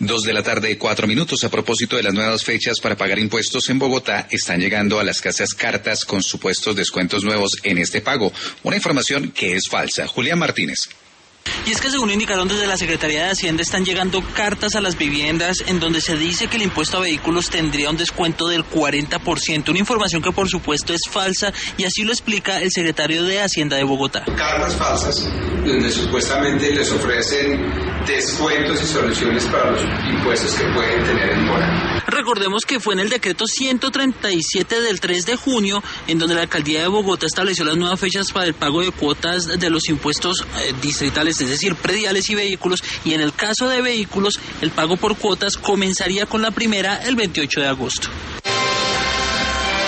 2:04 p.m. A propósito de las nuevas fechas para pagar impuestos en Bogotá, están llegando a las casas cartas con supuestos descuentos nuevos en este pago. Una información que es falsa. Julián Martínez. Y es que según indicaron desde la Secretaría de Hacienda, están llegando cartas a las viviendas en donde se dice que el impuesto a vehículos tendría un descuento del 40%, una información que por supuesto es falsa, y así lo explica el secretario de Hacienda de Bogotá. Cartas falsas donde supuestamente les ofrecen descuentos y soluciones para los impuestos que pueden tener en mora. Recordemos que fue en el decreto 137 del 3 de junio, en donde la alcaldía de Bogotá estableció las nuevas fechas para el pago de cuotas de los impuestos distritales, es decir, prediales y vehículos, y en el caso de vehículos, el pago por cuotas comenzaría con la primera el 28 de agosto.